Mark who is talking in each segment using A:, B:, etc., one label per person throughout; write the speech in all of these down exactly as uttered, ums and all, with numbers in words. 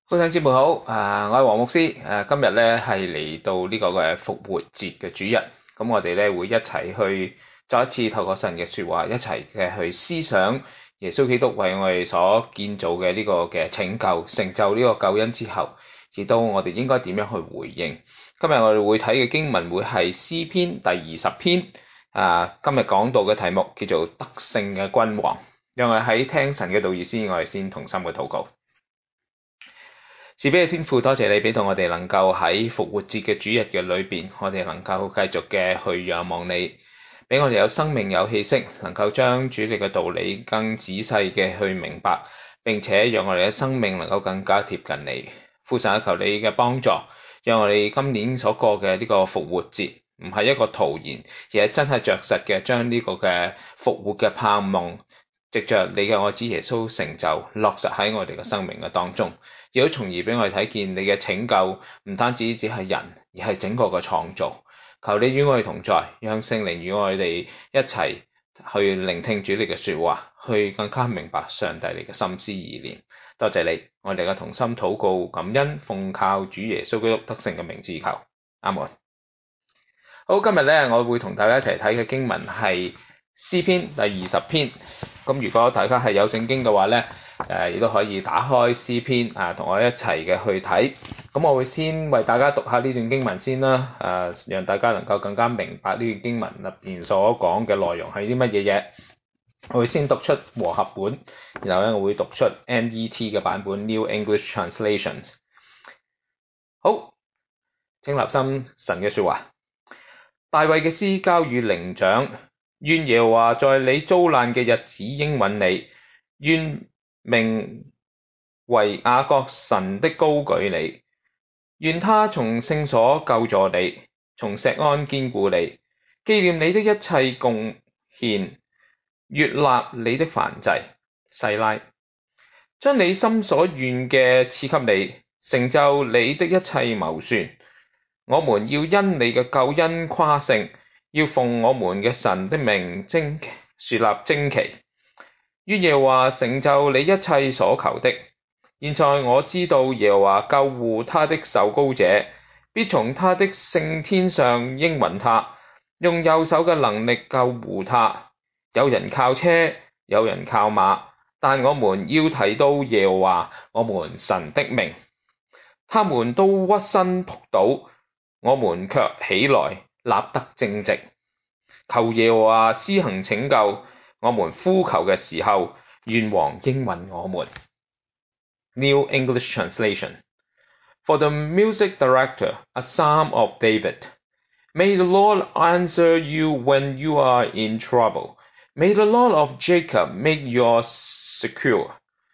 A: 觀眾節目好，啊，我係黃牧師，誒，今日咧係嚟到呢個嘅復活節嘅主日，咁我哋咧會一齊去再一次透過神嘅說話，一齊嘅去思想耶穌基督為我哋所建造嘅呢個嘅拯救，成就呢個救恩之後，亦都我哋應該點樣去回應。今日我哋會睇嘅經文會係詩篇第二十篇，啊，今日講到嘅題目叫做得勝嘅君王。讓我哋喺聽神嘅道義先，我哋先同心嘅禱告。賜俾嘅天父，多謝你俾到我哋能夠喺復活節嘅主日嘅裏邊，我哋能夠繼續嘅去仰望你，俾我哋有生命有氣息，能夠將主你嘅道理更仔細嘅去明白，並且讓我哋嘅生命能夠更加貼近你。父神，求你嘅幫助，讓我哋今年所過嘅呢個復活節唔係一個徒然，而係真係着實嘅將呢個嘅復活嘅盼望，藉着你嘅愛子耶穌成就落實喺我哋嘅生命嘅當中，亦都從而俾我哋睇見你嘅拯救唔單止只係人，而係整個嘅創造。求你與我哋同在，讓聖靈與我哋一齊去聆聽主你嘅說話，去更加明白上帝你嘅心思意念。多謝你，我哋嘅同心禱告感恩，奉靠主耶穌基督得勝嘅名字求，阿門。好，今日咧我會同大家一齊睇嘅經文係詩篇第二十篇。咁如果大家係有聖經嘅話咧，誒亦都可以打開詩篇啊，同我一齊嘅去睇。咁我會先為大家讀下呢段經文先啦，誒、啊，讓大家能夠更加明白呢段經文入邊所講嘅內容係啲乜嘢嘢。我會先讀出和合本，然後咧我會讀出 N E T 嘅版本 New English Translation。好，請立心神嘅說話。大衛嘅詩交與伶長。願耶和華在你遭難嘅日子應允你，願名為雅各神的高舉你，願他從聖所救助你，從錫安堅固你，紀念你的一切貢獻，悅納你的燔祭。細拉，將你心所願嘅賜給你，成就你的一切謀算。我們要因你嘅救恩誇勝，要奉我們嘅神的名旌豎立旌旗，願耶和華成就你一切所求的。現在我知道耶和華救護他的受膏者，必從他的聖天上應允他，用右手嘅能力救護他。有人靠車，有人靠馬，但我們要提到耶和華我們神的名。他們都屈身仆倒，我們卻起來立得正直。求耶和華施行拯救，我們呼求嘅時候，願王應允我們。New English Translation. For the music director, a psalm of David. May the Lord answer you when you are in trouble. May the Lord of Jacob make you secure.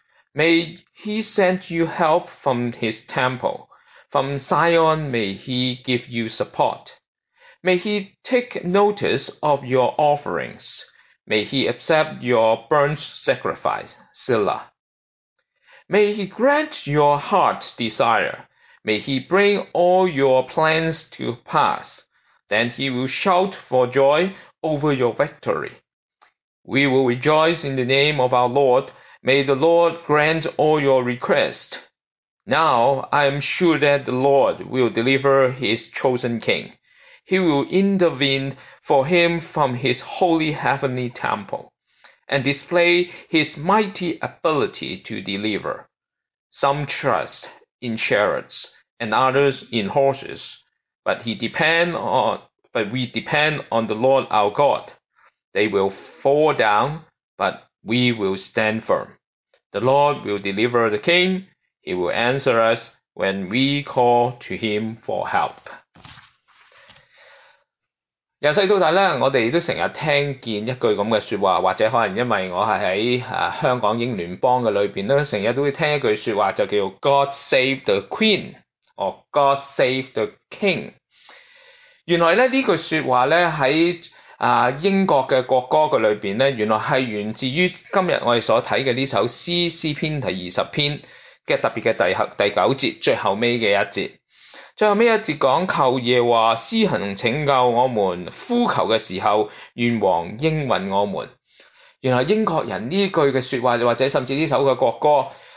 A: May he send you help from his temple. From Zion may he give you support. May he take notice of your offerings. May he accept your burnt sacrifice. Selah. May he grant your heart's desire. May he bring all your plans to pass. Then he will shout for joy over your victory. We will rejoice in the name of our Lord. May the Lord grant all your requests. Now I am sure that the Lord will deliver his chosen king. He will intervene for him from his holy heavenly temple, and display his mighty ability to deliver. Some trust in chariots, and others in horses, but he depend on, but we depend on the Lord our God. They will fall down, but we will stand firm. The Lord will deliver the king. He will answer us when we call to him for help. 由細到大咧，我哋都成日聽見一句咁嘅說話，或者可能因為我係喺誒香港英聯邦嘅裏邊咧，成日都會聽一句說話，就叫 God save the Queen， or God save the King。原來咧呢句說話咧喺啊英國嘅國歌嘅裏邊咧，原來係源自於今日我哋所睇嘅呢首詩詩篇第二十篇嘅特別嘅第後第九節最後尾嘅一節。最後尾一節講，求耶和華施行拯救，我們呼求嘅時候，願王應允我們。原來英國人呢句嘅說話，或者甚至呢首嘅國歌，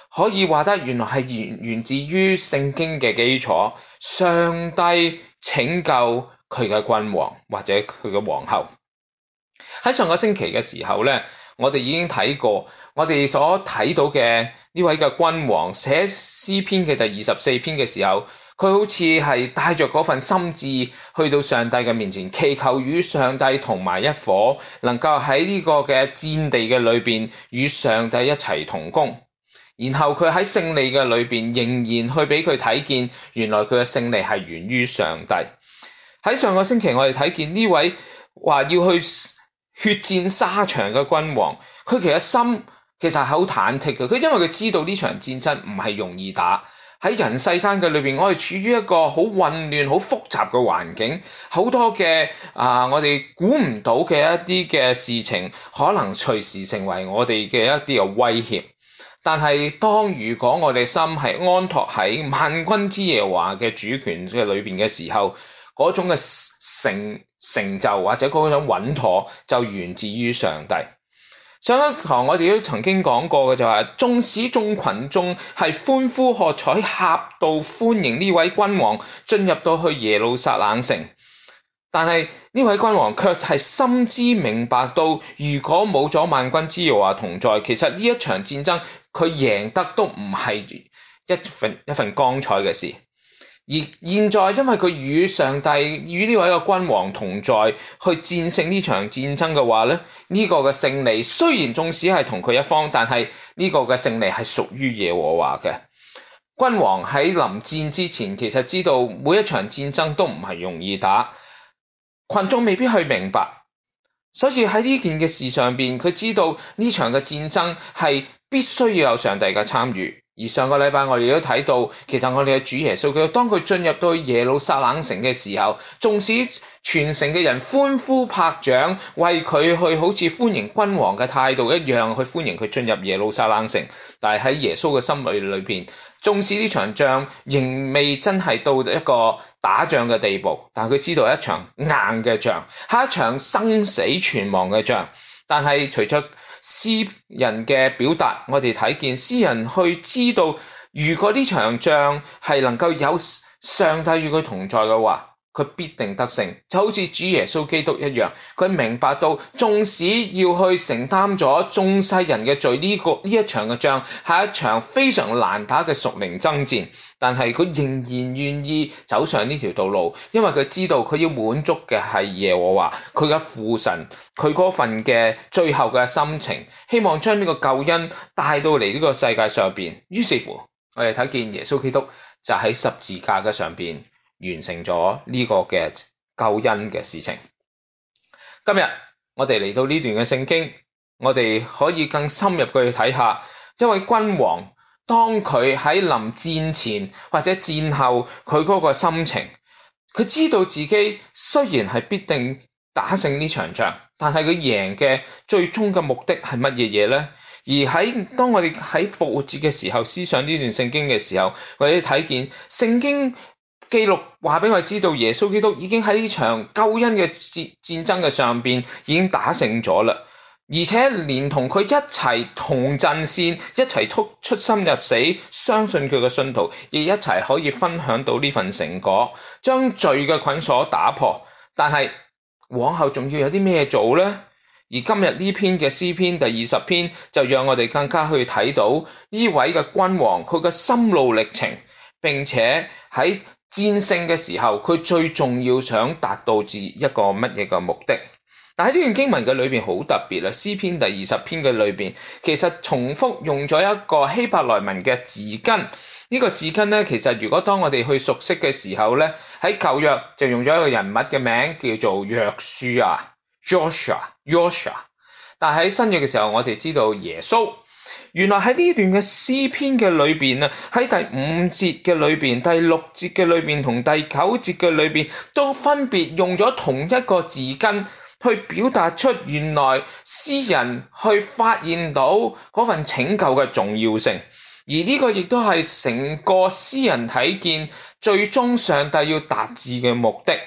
A: 可以話得原來係源源自於聖經嘅基礎，上帝拯救佢嘅君王或者佢嘅皇后。喺上個星期嘅時候咧，我哋已經睇過，我哋所睇到嘅呢位嘅君王寫詩篇嘅第二十四篇嘅時候，佢好似係帶着嗰份心志去到上帝嘅面前，祈求與上帝同埋一伙，能夠喺呢個嘅戰地嘅裏邊與上帝一齊同工。然後佢喺勝利嘅裏邊仍然去俾佢睇見，原來佢嘅勝利係源於上帝。喺上個星期我哋睇見呢位話要去血戰沙場嘅君王，佢其實心其實係好忐忑嘅。佢因為佢知道呢場戰爭唔係容易打，喺人世間嘅裏邊，我哋處於一個好混亂、好複雜嘅環境，好多嘅啊、呃，我哋估唔到嘅一啲嘅事情，可能隨時成為我哋嘅一啲嘅威脅。但係當如果我哋心係安托喺萬軍之耶和華嘅主權嘅裏邊嘅時候，嗰種嘅成成就或者嗰種穩妥就源自於上帝。上一堂我哋都曾經講過嘅就係、是，縱使眾群眾係歡呼喝彩，合道歡迎呢位君王進入到去耶路撒冷城，但係呢位君王卻係深知明白到，如果冇咗萬軍之耶和華同在，其實呢一場戰爭佢贏得都唔係一份一份光彩嘅事。而現在因為佢與上帝與呢位嘅君王同在，去戰勝呢場戰爭嘅話咧，呢、這個嘅勝利雖然縱使係同佢一方，但係呢個嘅勝利係屬於耶和華嘅。君王喺臨戰之前，其實知道每一場戰爭都唔係容易打，群眾未必去明白，所以喺呢件嘅事上邊，佢知道呢場嘅戰爭係必須要有上帝嘅參與。而上個禮拜我哋都睇到，其實我哋嘅主耶穌佢當佢進入到耶路撒冷城嘅時候，縱使全城嘅人歡呼拍掌，為佢去好似歡迎君王嘅態度一樣去歡迎佢進入耶路撒冷城，但係喺耶穌嘅心裏裏邊，縱使呢場仗仍未真係到一個打仗嘅地步，但係佢知道一場硬嘅仗，係一場生死存亡嘅仗。但係隨着詩人嘅表達，我哋睇見詩人去知道，如果呢場仗係能夠有上帝與佢同在嘅話，佢必定得勝。就好似主耶穌基督一樣，佢明白到縱使要去承擔咗眾世人嘅罪，呢、這個呢一場嘅仗係一場非常難打嘅屬靈爭戰，但係佢仍然願意走上呢條道路，因為佢知道佢要滿足嘅係耶和華佢嘅父神，佢嗰份嘅最後嘅心情，希望將呢個救恩帶到嚟呢個世界上邊。於是乎我哋睇見耶穌基督就喺十字架嘅上邊完成咗呢個嘅救恩嘅事情。今日我哋嚟到呢段嘅聖經，我哋可以更深入去睇下一位君王，當佢喺臨戰前或者戰後佢嗰個心情，佢知道自己雖然係必定打勝呢場仗，但係佢贏嘅最終嘅目的係乜嘢嘢呢？而喺當我哋喺復活節嘅時候思想呢段聖經嘅時候，我哋睇見聖經記錄話俾我哋知道，耶穌基督已經喺呢場救恩嘅戰戰爭嘅上邊已經打勝咗啦，而且連同佢一齊同陣線，一齊出出生入死，相信佢嘅信徒亦一齊可以分享到呢份成果，將罪嘅捆鎖打破。但係往後仲要有啲咩做呢？而今日呢篇嘅詩篇第二十篇就讓我哋更加去睇到呢位嘅君王佢嘅心路歷程，並且喺戰勝嘅時候佢最重要想達到至一個乜嘢嘅目的。但喺呢段經文嘅裏邊好特別啦，詩篇第二十篇嘅裏邊其實重複用咗一個希伯來文嘅字根。呢個字根咧，其實如果當我哋去熟悉嘅時候咧，喺舊約就用咗一個人物嘅名叫做約書亞 Joshua，Joshua。但喺新約嘅時候，我哋知道耶穌。原來喺呢段嘅詩篇嘅裏邊啊，喺第五節嘅裏邊、第六節嘅裏邊同第九節嘅裏邊，都分別用咗同一個字根去表達出原來詩人去發現到嗰份拯救嘅重要性。而呢個亦都係成個詩人睇見最終上帝要達至嘅目的。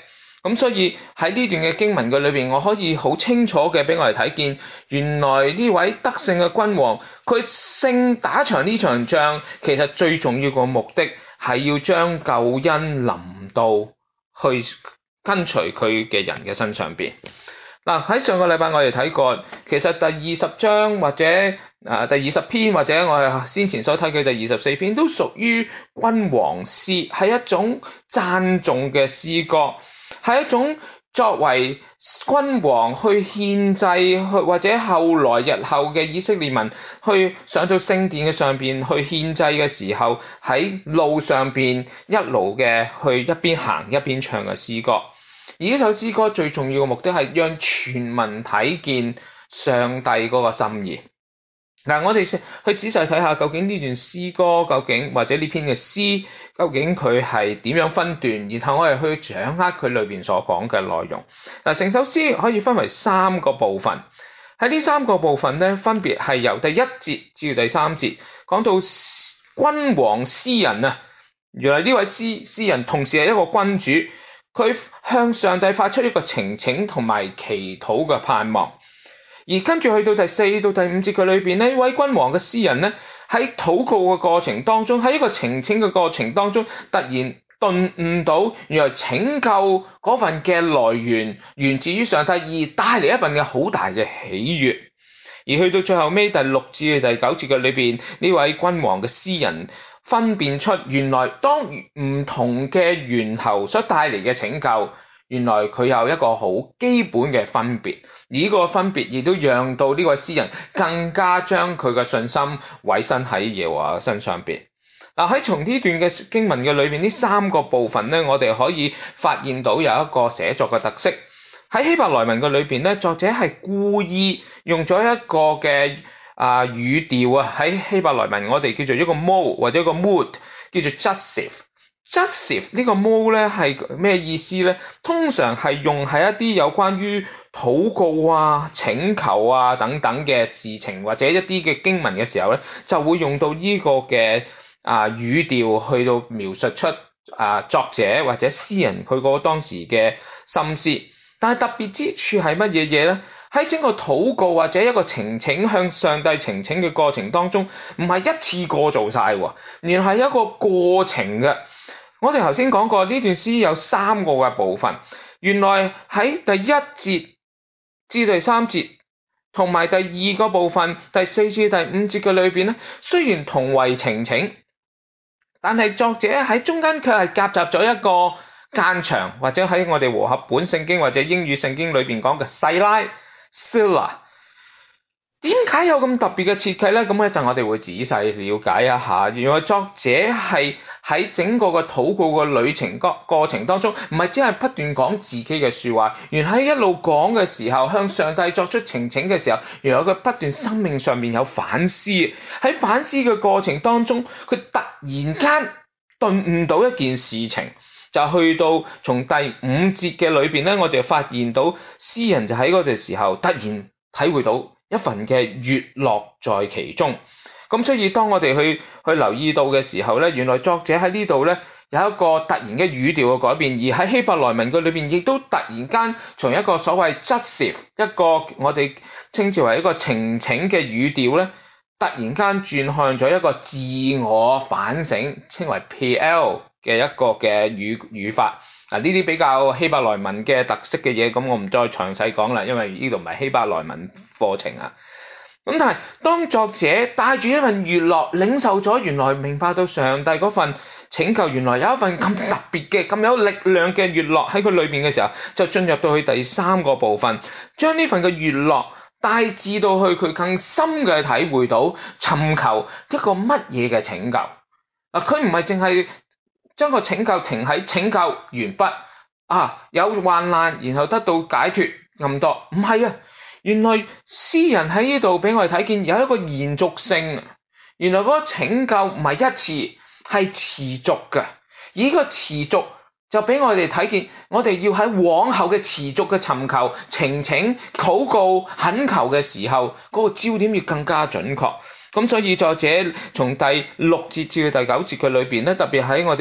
A: 咁所以喺呢段嘅經文嘅裏邊，我可以好清楚嘅俾我哋睇見，原來呢位得勝嘅君王，佢勝打場呢場仗，其實最重要個目的係要將救恩臨到去跟隨佢嘅人嘅身上邊。嗱，喺上個禮拜我哋睇過，其實第二十章或者啊第二十篇或者我哋先前所睇嘅第二十四篇，都屬於君王詩，係一種讚頌嘅詩歌。係一種作為君王去獻祭，去或者後來日後嘅以色列民去上到聖殿嘅上邊去獻祭嘅時候，喺路上邊一路嘅去一邊行一邊唱嘅詩歌。而呢首詩歌最重要嘅目的係讓全民睇見上帝嗰個心意。嗱，我哋去仔細睇下究竟呢段詩歌究竟或者呢篇嘅詩究竟佢係點樣分段，然後我哋去掌握佢裏邊所講嘅內容。嗱，成首詩可以分為三個部分，喺呢三個部分咧，分別係由第一節至到第三節，講到君王詩人啊，原來呢位詩詩人同時係一個君主，佢向上帝發出一個呈請同埋祈禱嘅盼望。而跟住去到第四到第五節嘅裏邊，呢位君王嘅詩人呢，喺禱告嘅過程當中，喺一個澄清嘅過程當中，突然頓悟到原來拯救嗰份嘅來源源自於上帝，而帶嚟一份嘅好大嘅喜悅。而去到最後尾第六至第九節嘅裏邊，呢位君王嘅詩人分辨出原來當唔同嘅源頭所帶嚟嘅拯救，原來佢有一個好基本嘅分別。而呢個分別亦都讓到呢位詩人更加將佢嘅信心委身喺耶和華嘅身上邊。嗱，喺從呢段嘅經文嘅裏邊，呢三個部分咧，我哋可以發現到有一個寫作嘅特色。喺希伯來文嘅裏邊咧，作者係故意用咗一個嘅啊語調啊，喺希伯來文我哋叫做一個 mode 或者一個 mood， 叫做 jussive。jussive 呢個 mode 咧係咩意思咧？通常係用喺一啲有關於禱告啊、請求啊等等嘅事情或者一啲嘅經文嘅時候咧，就會用到呢個嘅啊語調去到描述出啊作者或者詩人佢個當時嘅心思。但係特別之處係乜嘢嘢咧？喺整個禱告或者一個澄清向上帝澄清嘅過程當中，唔係一次過做晒喎，原來係一個過程嘅。我哋頭先講過呢段詩有三個嘅部分，原來喺第一節至第三節同埋第二個部分第四至第五節嘅裏邊咧，雖然同為澄清，但係作者喺中間卻係夾雜咗一個間場，或者喺我哋和合本聖經或者英語聖經裏邊講嘅細拉 Selah。點解有咁特別嘅設計呢？咁一陣我哋會仔細了解一下。原來作者係喺整個嘅禱告嘅旅程過程當中，唔係只係不斷講自己嘅說話，原來喺一路講嘅時候，向上帝作出澄清嘅時候，原來佢不斷生命上面有反思。喺反思嘅過程當中，佢突然間頓悟到一件事情，就去到從第五節嘅裏邊咧，我哋發現到詩人就喺嗰陣時候突然體會到一份嘅悅樂在其中。咁所以當我哋去去留意到嘅時候咧，原來作者喺呢度咧有一個突然嘅語調嘅改變，而喺希伯來文嘅裏邊亦都突然間從一個所謂 jussive 一個我哋稱之為一個澄清嘅語調咧，突然間轉向咗一個自我反省，稱為 P L 嘅一個嘅語語法。嗱，呢啲比較希伯來文嘅特色嘅嘢，咁我唔再詳細講啦，因為呢度唔係希伯來文課程啊。咁但係當作者帶住一份悅樂，領受咗原來明白到上帝嗰份拯救，原來有一份咁特別嘅、咁有力量嘅悅樂喺佢裏邊嘅時候，就進入到去第三個部分，將呢份嘅悅樂帶至到去佢更深嘅體會到，尋求一個乜嘢嘅拯救。嗱，佢唔係淨係將個拯救停喺拯救完畢啊，有患難然後得到解脫咁多，唔係啊。原來詩人喺呢度俾我哋睇見有一個延續性，原來嗰個拯救唔係一次，係持續嘅。而呢個持續就俾我哋睇見，我哋要喺往後嘅持續嘅尋求、澄清、禱告、懇求嘅時候，嗰個焦點要更加準確。咁所以作者從第六節至到第九節嘅裏邊咧，特別喺我哋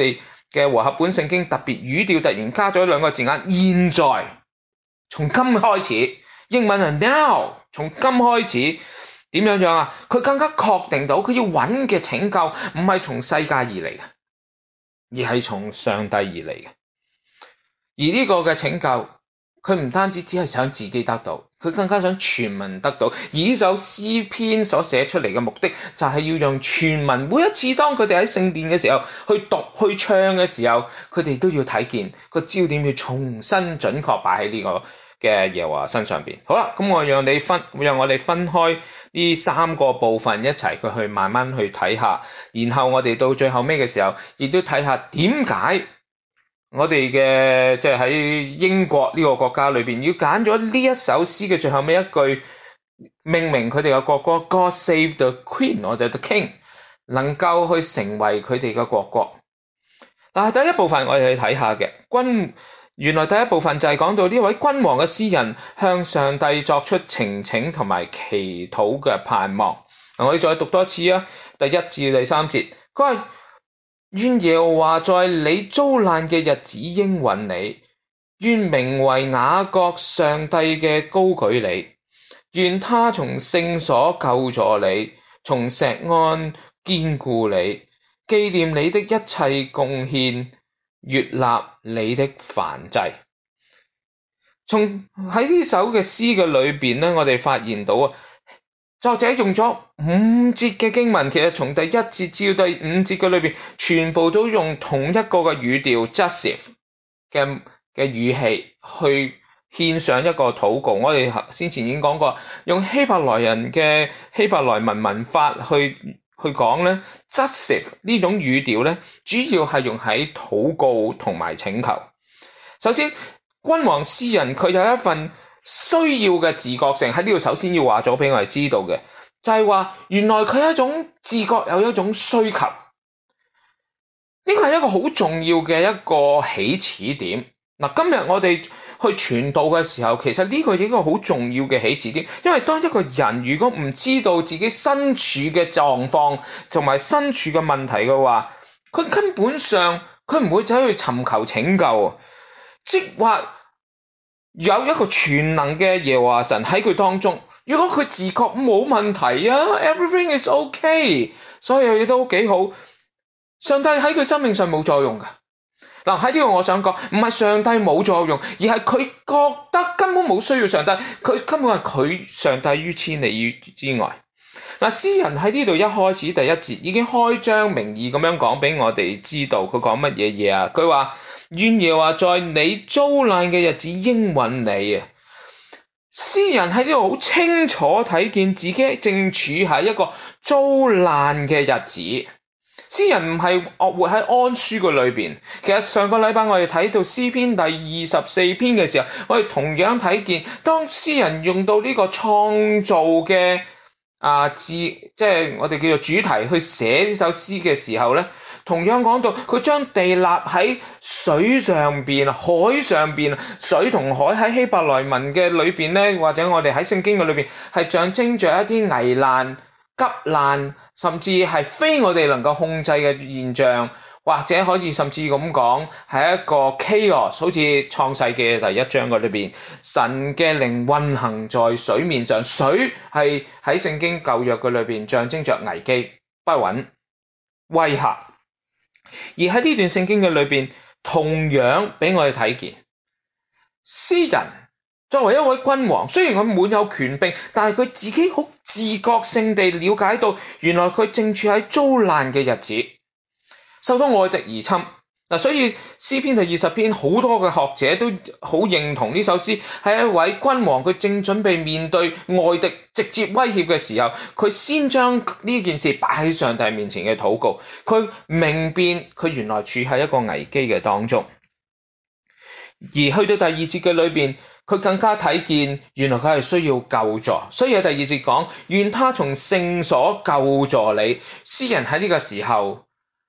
A: 嘅和合本聖經特別語調突然加咗兩個字眼，現在，從今開始，英文係 now， 從今開始點樣樣啊？佢更加確定到佢要揾嘅拯救唔係從世界而嚟嘅，而係從上帝而嚟嘅。而呢個嘅拯救，佢唔單止只係想自己得到，佢更加想全民得到。而呢首詩篇所寫出嚟嘅目的，就係要讓全民每一次當佢哋喺聖殿嘅時候去讀去唱嘅時候，佢哋都要睇見個焦點要重新準確擺喺呢個嘅耶和華身上邊。好啦，咁我讓你分，讓我哋分開呢三個部分一齊佢去慢慢去睇下，然後我哋到最後尾嘅時候，亦都睇下點解我哋嘅即係喺英國呢個國家裏邊要揀咗呢一首詩嘅最後尾一句，命名佢哋嘅國歌 God Save the Queen 或者 the King， 能夠去成為佢哋嘅國歌。但係第一部分我哋去睇下嘅君。原來第一部分就係講到呢位君王嘅詩人向上帝作出澄清同埋祈禱嘅盼望。我哋再讀多次啊，第一至第三節，佢話願耶和華在你遭難嘅日子應允你，願名為雅各上帝嘅高舉你，願他從聖所救助你，從錫安堅固你，紀念你的一切貢獻，悅納你的燔祭。從喺呢首嘅詩嘅裏邊咧，我哋發現到啊，作者用咗五節嘅經文，其實從第一節至到第五節嘅裏邊，全部都用同一個嘅語調 justice 嘅嘅語氣去獻上一個禱告。我哋先前已經講過，用希伯來人嘅希伯來文文法去去講咧 justice 呢種語調咧，主要係用喺禱告同埋請求。首先，君王詩人佢有一份需要嘅自覺性喺呢度，首先要話咗俾我哋知道嘅，就係話原來佢係一種自覺，有一種需求。呢個係一個好重要嘅一個起始點。嗱，今日我哋去傳道嘅時候，其實呢個係一個好重要嘅起始點，因為當一個人如果唔知道自己身處嘅狀況同埋身處嘅問題嘅話，佢根本上佢唔會走去尋求拯救。即話有一個全能嘅耶和華神喺佢當中，如果佢自覺冇問題啊 ，everything is okay， 所有嘢都幾好，上帝喺佢生命上冇作用㗎。嗱，喺呢度我想講，唔係上帝冇作用，而係佢覺得根本冇需要上帝，佢根本係佢上帝於千里於之外。嗱，詩人喺呢度一開始第一節已經開宗明義咁樣講俾我哋知道，佢講乜嘢嘢啊？佢話願耶和華在你遭難嘅日子應允你啊！詩人喺呢度好清楚睇見自己正處喺一個遭難嘅日子。詩人唔係活喺安舒嘅裏邊。其實上個禮拜我哋睇到詩篇第二十四篇嘅時候，我哋同樣睇見當詩人用到呢個創造嘅啊字，即係我哋叫做主題去寫呢首詩嘅時候咧，同樣講到佢將地立喺水上邊、海上邊。水同海喺希伯來文嘅裏邊咧，或者我哋喺聖經嘅裏邊係象徵着一啲危難、急難，甚至係非我哋能夠控制嘅現象，或者可以甚至咁講係一個 chaos， 好似創世記嘅第一章嗰裏邊，神嘅靈運行在水面上，水係喺聖經舊約嘅裏邊象徵着危機、不穩、威嚇。而喺呢段聖經嘅裏邊，同樣俾我哋睇見，詩人作為一位君王，雖然佢滿有權柄，但係佢自己好自覺性地了解到，原來佢正處喺遭難嘅日子，受到外敵而侵。嗱，所以詩篇第二十篇好多嘅學者都好認同呢首詩係一位君王，佢正準備面對外敵直接威脅嘅時候，佢先將呢件事擺喺上帝面前嘅禱告，佢明辨佢原來處喺一個危機嘅當中。而去到第二節嘅裏邊，佢更加睇見原來佢係需要救助，所以喺第二節講願他從聖所救助你。詩人喺呢個時候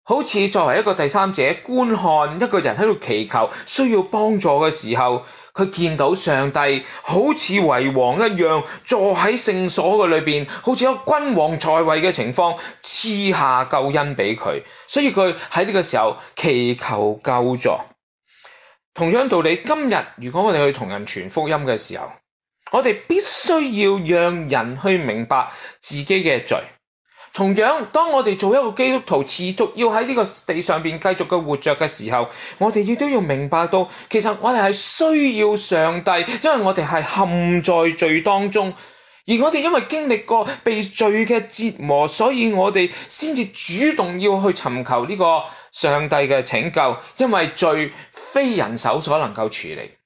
A: 好似作為一個第三者觀看一個人喺度祈求需要幫助嘅時候，佢見到上帝好似為王一樣坐喺聖所嘅裏邊，好似有君王在位嘅情況，賜下救恩俾佢，所以佢喺呢個時候祈求救助。同樣道理，今日如果我哋去同人傳福音嘅時候，我哋必須要讓人去明白自己嘅罪。同樣，當我哋做一個基督徒，持續要喺呢個地上邊繼續嘅活着嘅時候，我哋亦都要明白到，其實我哋係需要上帝，因為我哋係陷在罪當中，而我哋因為經歷過被罪嘅折磨，所以我哋先至主動要去尋求呢個上帝嘅拯救，因為罪非人手所能夠處理。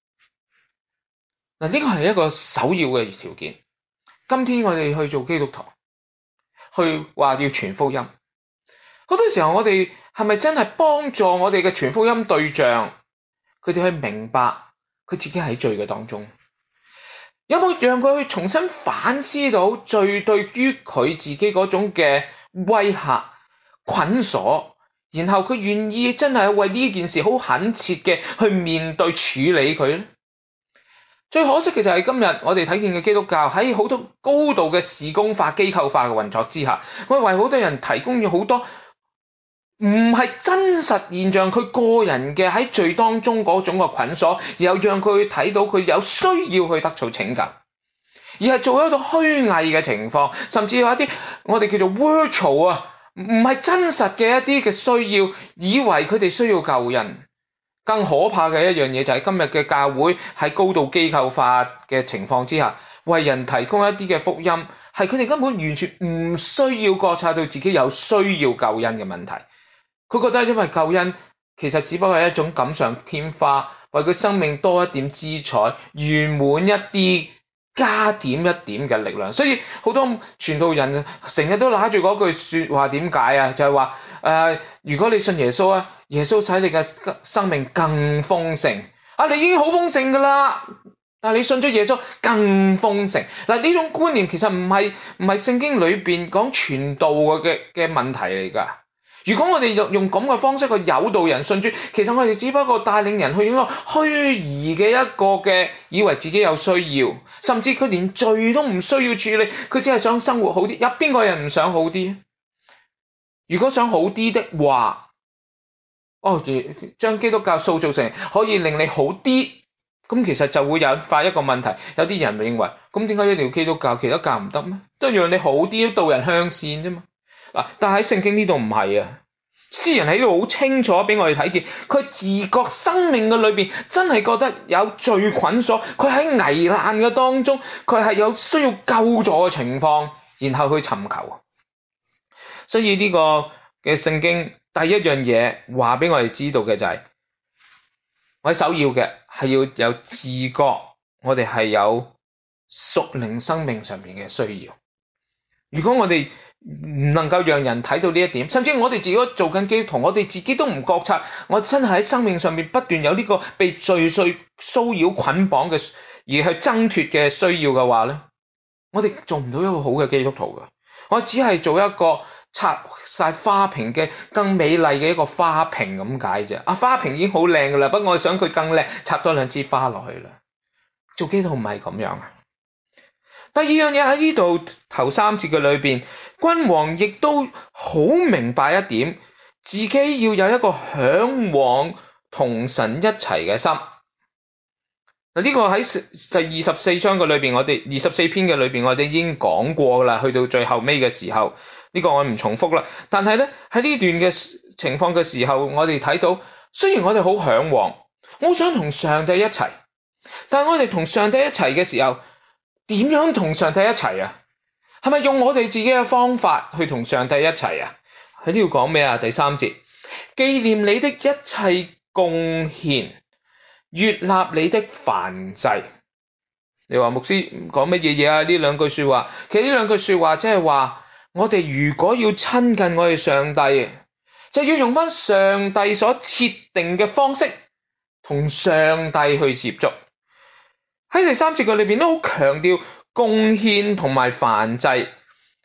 A: 嗱，呢個係一個首要嘅條件。今天我哋去做基督徒，去話要傳福音，好多時候我哋係咪真係幫助我哋嘅傳福音對象，佢哋去明白佢自己喺罪嘅當中？有冇讓佢去重新反思到罪對於佢自己嗰種嘅威嚇、捆鎖，然後佢願意真係為呢件事好懇切嘅去面對處理佢呢？最可惜嘅就係今日我哋睇見嘅基督教喺好多高度嘅事工化、機構化嘅運作之下，我哋為好多人提供咗好多唔係真實現象，佢個人嘅喺罪當中嗰種嘅捆鎖，然後讓佢睇到佢有需要去得到拯救，而係做一個虛偽嘅情況，甚至有一啲我哋叫做 virtual 啊，唔係真實嘅一啲嘅需要，以為佢哋需要救人。更可怕嘅一樣嘢就係今日嘅教會喺高度機構化嘅情況之下，為人提供一啲嘅福音，係佢哋根本完全唔需要覺察到自己有需要救恩嘅問題。佢覺得因為救恩其實只不過係一種錦上添花，為佢生命多一點姿彩，圓滿一啲，加點一點嘅力量。所以好多傳道人成日都拿住嗰句說話，點解啊？就係話誒，如果你信耶穌啊，耶穌使你嘅生命更豐盛。啊，你已經好豐盛噶啦，但係你信咗耶穌更豐盛。嗱，呢種觀念其實唔係唔係聖經裏邊講傳道嘅嘅問題嚟噶。如果我哋用用咁嘅方式去誘導人信主，其實我哋只不過帶領人去一個虛擬嘅一個嘅，以為自己有需要，甚至佢連罪都唔需要處理，佢只係想生活好啲。有邊個人唔想好啲？如果想好啲的話，哦，將基督教塑造成可以令你好啲，咁其實就會引發一個問題。有啲人認為，咁點解一定要基督教，其他教唔得咩？都係讓你好啲，導人向善啫嘛。嗱，但係喺聖經呢度唔係啊，詩人喺度好清楚俾我哋睇見，佢自覺生命嘅裏邊真係覺得有罪捆鎖，佢喺危難嘅當中，佢係有需要救助嘅情況，然後去尋求。所以呢個嘅聖經第一樣嘢話俾我哋知道嘅就係、是，我哋首要嘅係要有自覺，我哋係有屬靈生命上面嘅需要。如果我哋唔能夠讓人睇到呢一點，甚至我哋自己做緊基督徒，我哋自己都唔覺察，我真係喺生命上面不斷有呢個被罪碎騷擾捆綁嘅，而去掙脫嘅需要嘅話咧，我哋做唔到一個好嘅基督徒嘅。我只係做一個插晒花瓶嘅更美麗嘅一個花瓶咁解啫。啊，花瓶已經好靚噶啦，不過我想佢更靚，插多兩支花落去啦。做基督徒唔係咁樣啊。第二樣嘢喺呢度頭三節嘅裏邊，君王亦都好明白一點，自己要有一個向往同神一齊嘅心。嗱，呢個喺第二十四章嘅裏邊，我哋二十四篇嘅裏邊，我哋已經講過啦。去到最後尾嘅時候，呢個我唔重複啦。但係咧喺呢段嘅情況嘅時候，我哋睇到，雖然我哋好向往，我想同上帝一齊，但係我哋同上帝一齊嘅時候，點樣同上帝一齊啊？係咪用我哋自己嘅方法去同上帝一齊啊？喺呢度講咩啊？第三節，紀念你的一切貢獻，悅納你的燔祭。你話牧師講乜嘢嘢啊？呢兩句說話，其實呢兩句說話即係話，我哋如果要親近我哋上帝，就要用翻上帝所設定嘅方式同上帝去接觸。喺第三節嘅裏邊都好強調貢獻同埋燔祭。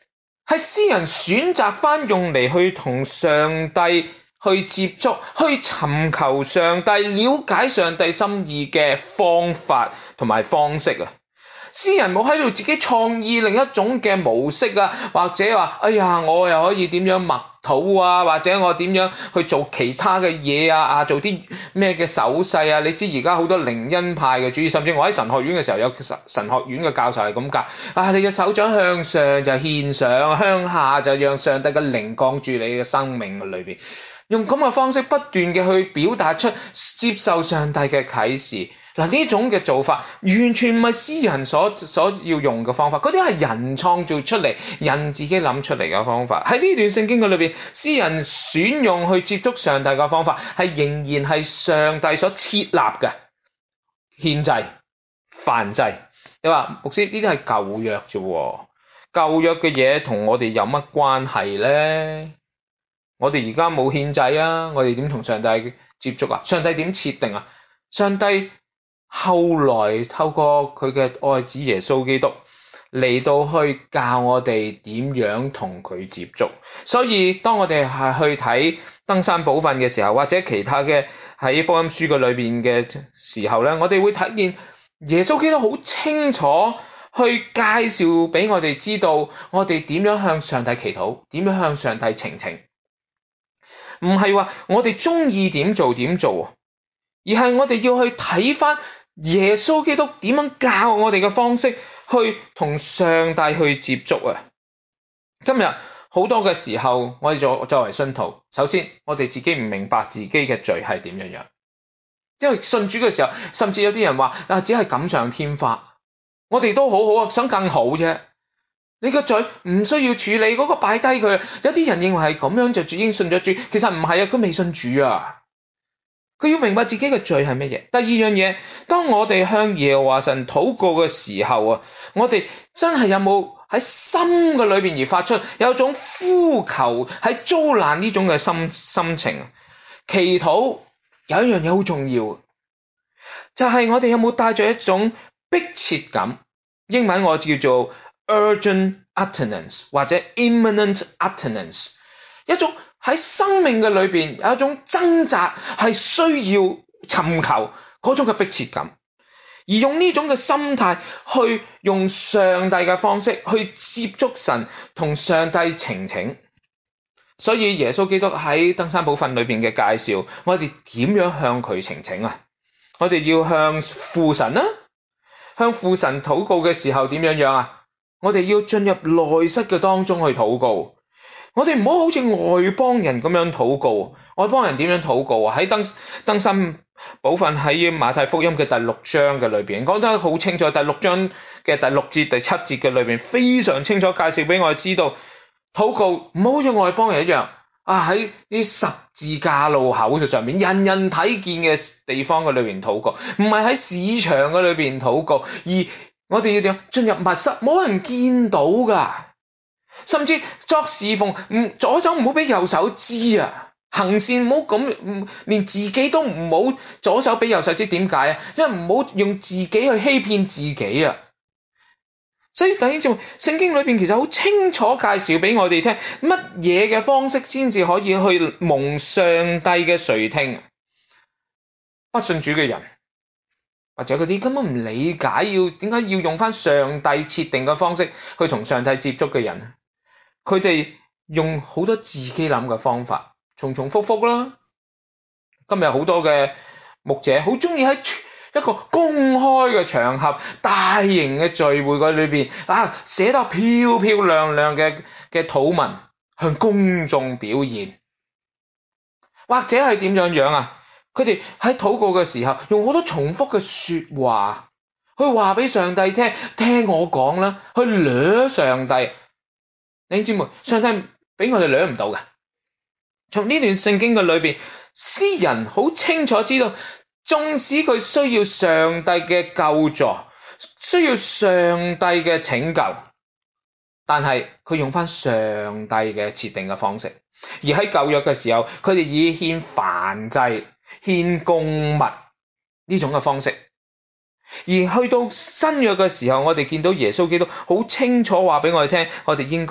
A: 係詩人選擇翻用嚟去同上帝去接觸，去尋求上帝、了解上帝心意嘅方法同埋方式啊！詩人冇喺度自己創意另一種嘅模式啊，或者話哎呀我又可以點樣默禱啊，或者我點樣去做其他嘅嘢啊啊，做啲咩嘅手勢啊？你知而家好多靈恩派嘅主義，甚至我喺神學院嘅時候有神神學院嘅教授係咁教啊，你嘅手掌向上就獻上，向下就讓上帝嘅靈降住你嘅生命裏邊，用咁嘅方式不斷嘅去表達出接受上帝嘅啟示。嗱，呢種嘅做法完全唔係詩人所所要用嘅方法，嗰啲係人創造出嚟、人自己諗出嚟嘅方法。喺呢段聖經嘅裏邊，詩人選用去接觸上帝嘅方法，係仍然係上帝所設立嘅獻祭、燔祭。你話牧師呢啲係舊約啫，舊約嘅嘢同我哋有乜關係咧？我哋而家冇獻祭啊，我哋點同上帝接觸啊？上帝點設定啊？上帝後來透過佢嘅愛子耶穌基督嚟到去教我哋點樣同佢接觸，所以當我哋係去睇登山寶訓嘅時候，或者其他嘅喺福音書嘅裏邊嘅時候咧，我哋會睇見耶穌基督好清楚去介紹俾我哋知道，我哋點樣向上帝祈禱，點樣向上帝呈情，唔係話我哋中意點做點做，而係我哋要去睇翻耶穌基督點樣教我哋嘅方式去同上帝去接觸啊！今日好多嘅時候，我哋作作為信徒，首先我哋自己唔明白自己嘅罪係點樣樣，因為信主嘅時候，甚至有啲人話啊，只係錦上添花，我哋都好好啊，想更好啫。你個罪唔需要處理，嗰個擺低佢。有啲人認為係咁樣就已經信咗主，其實唔係啊，佢未信主啊。佢要明白自己嘅罪係乜嘢。第二樣嘢，當我哋向耶和華神禱告嘅時候啊，我哋真係有冇喺心嘅裏邊而發出有一種呼求喺遭難呢種嘅心心情？祈禱有一樣嘢好重要，就係、是、我哋有冇帶着一種迫切感？英文我叫做 urgent attendance 或者 imminent attendance， 一種喺生命嘅裏邊有一種掙扎，係需要尋求嗰種嘅迫切感，而用呢種嘅心態去用上帝嘅方式去接觸神，同上帝呈情。所以耶穌基督喺登山寶訓裏邊嘅介紹，我哋點樣向佢呈情啊？我哋要向父神啊，向父神禱告嘅時候點樣樣啊？我哋要進入內室嘅當中去禱告。我哋唔好好似外邦人咁樣禱告。外邦人點樣禱告啊？喺登登山寶訓喺馬太福音嘅第六章嘅裏邊講得好清楚，第六章嘅第六節第七節嘅裏邊非常清楚介紹俾我哋知道，禱告唔好好似外邦人一樣啊，喺啲十字架路口嘅上面人人睇見嘅地方嘅裏邊禱告，唔係喺市場嘅裏邊禱告，而我哋要點進入密室，冇人見到噶。甚至作侍奉，唔左手唔好俾右手知啊！行善唔好咁，唔連自己都唔好左手俾右手知。點解啊？因為唔好用自己去欺騙自己啊！所以弟兄姊妹，聖經裏邊其實好清楚介紹俾我哋聽，乜嘢嘅方式先至可以去蒙上帝嘅垂聽。不信主嘅人，或者嗰啲根本唔理解要點解要用翻上帝設定嘅方式去同上帝接觸嘅人，佢哋用好多自己諗嘅方法，重重複複啦。今日好多嘅牧者好中意喺一個公開嘅場合、大型嘅聚會嗰裏邊啊，寫得漂漂亮亮嘅嘅禱文向公眾表現，或者係點樣樣啊？佢哋喺禱告嘅時候，用好多重複嘅說話去話俾上帝聽，聽我講啦，去掠上帝。你知唔知？上帝俾我哋掠唔到嘅。從呢段聖經嘅裏邊，詩人好清楚知道，縱使佢需要上帝嘅救助，需要上帝嘅拯救，但係佢用翻上帝嘅設定嘅方式。而喺舊約嘅時候，佢哋以獻燔祭、獻供物呢種嘅方式。而去到新約嘅時候，我哋見到耶穌基督好清楚話俾我哋聽，我哋應該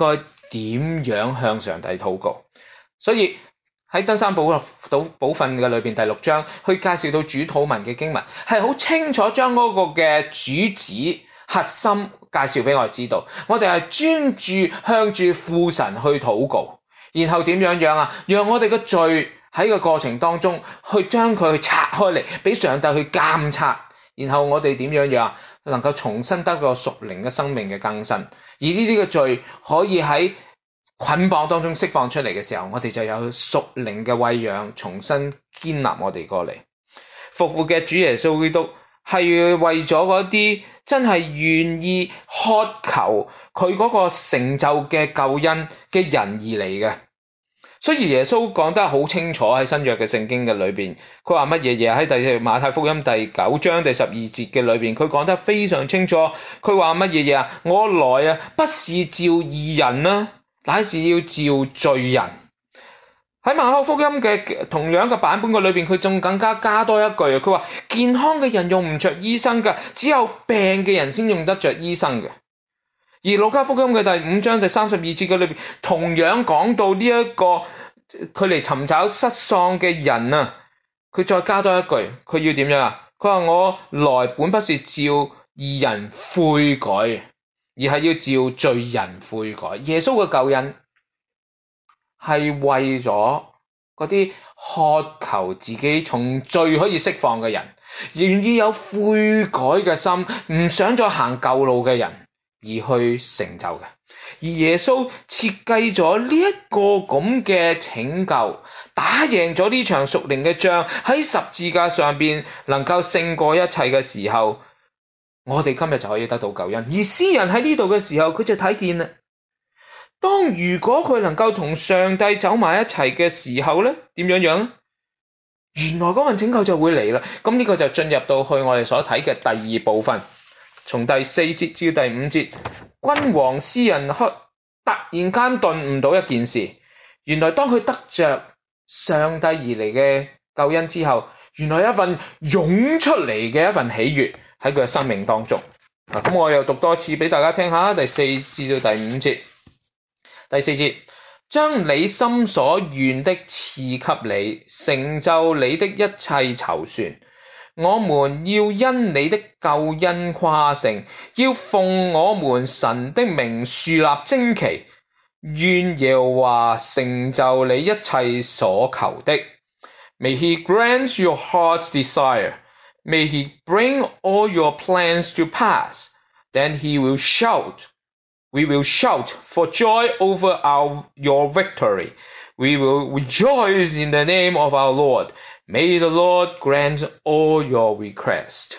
A: 點樣向上帝禱告。所以喺登山寶訓寶訓嘅裏邊第六章，去介紹到主禱文嘅經文，係好清楚將嗰個嘅主旨核心介紹俾我哋知道。我哋係專注向住父神去禱告，然後點樣樣啊？讓我哋嘅罪喺個過程當中去將佢去拆開嚟，俾上帝去監察，然後我哋點樣樣啊？能夠重新得個屬靈嘅生命嘅更新，而呢啲嘅罪可以喺捆綁當中釋放出嚟嘅時候，我哋就有屬靈嘅餵養，重新建立我哋過嚟。復活嘅主耶穌基督係為咗嗰啲真係願意渴求佢嗰個成就嘅救恩嘅人而嚟嘅。所以耶穌講得好清楚喺新約嘅聖經嘅裏邊，佢話乜嘢嘢喺第馬太福音第九章第十二節嘅裏邊，佢講得非常清楚。佢話乜嘢嘢啊？我來啊，不是召義人啊，乃是要召罪人。喺馬可福音嘅同樣嘅版本嘅裏邊，佢仲更加加多一句，佢話健康嘅人用唔着醫生㗎，只有病嘅人先用得着醫生嘅。而路加福音嘅第五章第三十二節嘅裏邊，同樣講到呢、這、一個佢嚟尋找失喪嘅人啊，佢再加多一句，佢要點樣啊？佢話我來本不是召義人悔改，而係要召罪人悔改。耶穌嘅救恩係為咗嗰啲渴求自己從罪可以釋放嘅人，願意有悔改嘅心，唔想再行舊路嘅人而去成就嘅。而耶穌設計咗呢一個咁嘅拯救，打贏咗呢場屬靈嘅仗，喺十字架上邊能夠勝過一切嘅時候，我哋今日就可以得到救恩。而詩人喺呢度嘅時候，佢就睇見啦，當如果佢能夠同上帝走埋一齊嘅時候咧，點樣樣咧？原來嗰份拯救就會嚟啦。咁呢個就進入到去我哋所睇嘅第二部分，從第四節至第五節，君王詩人突然間頓悟到一件事，原來當佢得着上帝而嚟嘅救恩之後，原來一份湧出嚟嘅一份喜悅喺佢嘅生命當中。啊，咁我又讀多次俾大家聽下，第四至到第五節。第四節，將你心所願的賜給你，成就你的一切籌算。我們要因你的救恩誇勝，要奉我們神的名樹立旌旗，願耶和華成就你一切所求的。May he grant your heart's desire. May he bring all your plans to pass. Then he will shout.We will shout for joy over our your victory. We will rejoice in the name of our Lord. May the Lord grant all your request.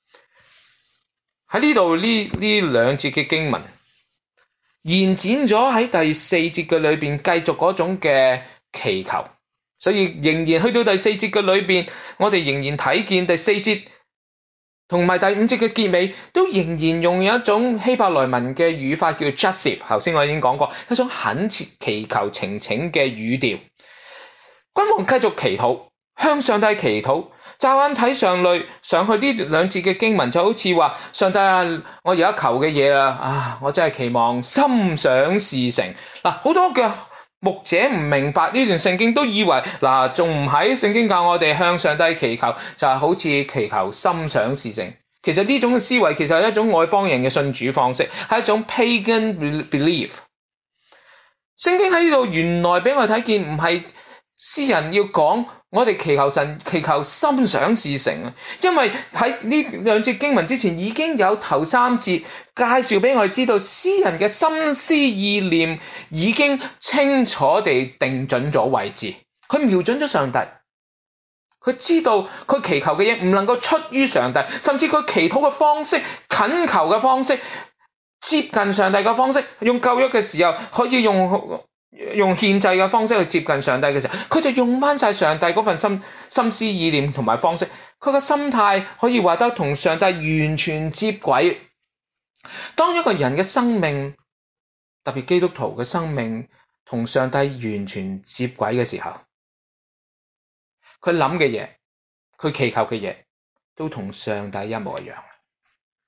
A: 喺呢度呢呢兩節嘅經文，延展咗喺第四節嘅裏邊，繼續嗰種嘅祈求。所以仍然去到第四節嘅裏邊，我哋仍然睇見第四節同埋第五節嘅結尾，都仍然用有一種希伯來文嘅語法叫 jasip， 頭先我已經講過，一種懇切祈求情情嘅語調。君王繼續祈禱，向上帝祈禱。乍眼睇上類上去呢兩節嘅經文，就好似話上帝啊，我而家求嘅嘢啦，啊，我真係期望心想事成。嗱，好多嘅牧者唔明白呢段聖經，都以為嗱，仲唔喺聖經教我哋向上帝祈求就係、是、好似祈求心想事成。其實呢種思維其實係一種外邦人嘅信主方式，係一種 pagan belief。聖經喺呢度原來俾我哋睇見，唔係詩人要講我哋祈求神祈求心想事成啊，因為喺呢兩節經文之前已經有頭三節介紹俾我哋知道，詩人嘅心思意念已經清楚地定準咗位置，佢瞄準咗上帝，佢知道佢祈求嘅嘢唔能夠出於上帝，甚至佢祈禱嘅方式、懇求嘅方式、接近上帝嘅方式，用舊約嘅時候可以用用獻祭嘅方式去接近上帝嘅時候，佢就用翻晒上帝嗰份心心思意念同埋方式，佢嘅心態可以話得同上帝完全接軌。當一個人嘅生命，特別基督徒嘅生命同上帝完全接軌嘅時候，佢諗嘅嘢，佢祈求嘅嘢都同上帝一模一樣。